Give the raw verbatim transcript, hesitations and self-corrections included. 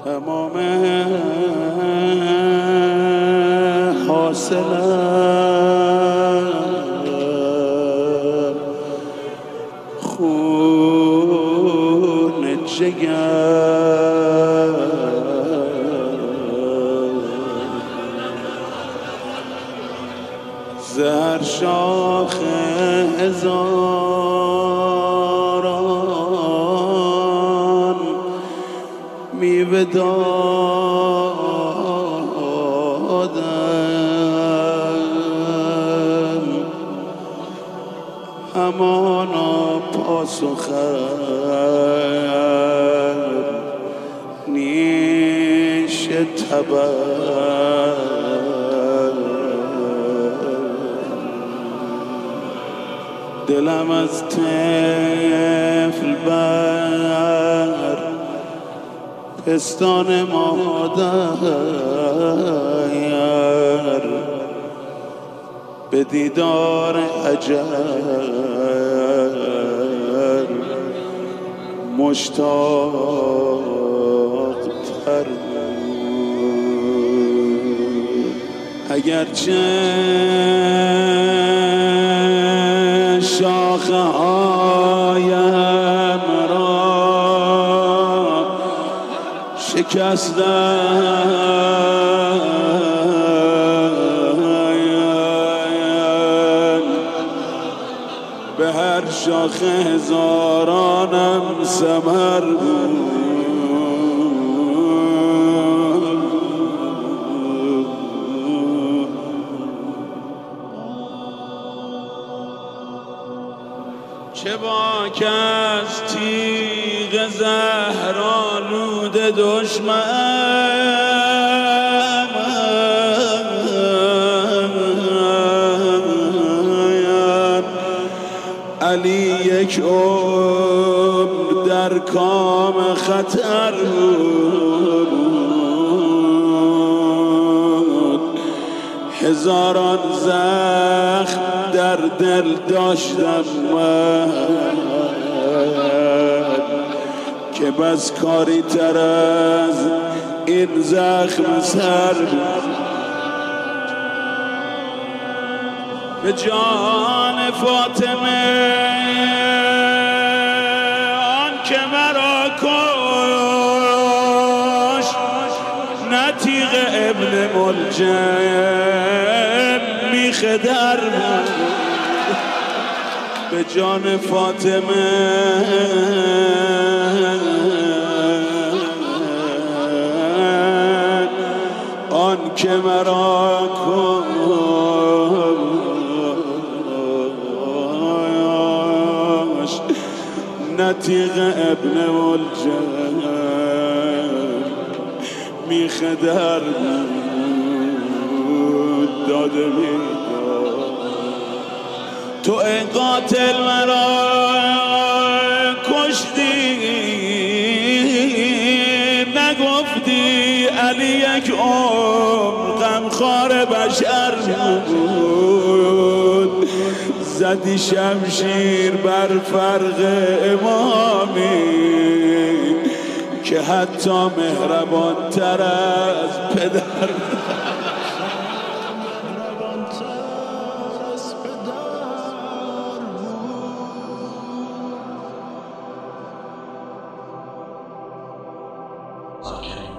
تمام حاصلم خون جگر زهر شاخ هزاران میوه دادم همانا پاسخم نیش تبر دلم از طفل بر پستان مادر به دیدار حجر مشتاق تر اگرچه شاخه هایم را شکستن به هر شاخه هزارانم ثمر بود چه باک از تیغ زهرآلود دشمن علی یک عمر در کام خطر بود هزاران زخم در دل داشتم من که بس کاری تر از این زخم سر بود به جان فاطمه آن که مرا کش نه تیغ ابن ملجم میخدر بود به جان فاطمه آن که مرا کش نه تیغ ابن ملجم میخدر بود داده میداد تو ای قاتل مرا کشتی نگفتی علی یک عمر غمخوار بشر بود زدی شمشیر بر فرق امامی که حتی مهربان تر از پدر Okay.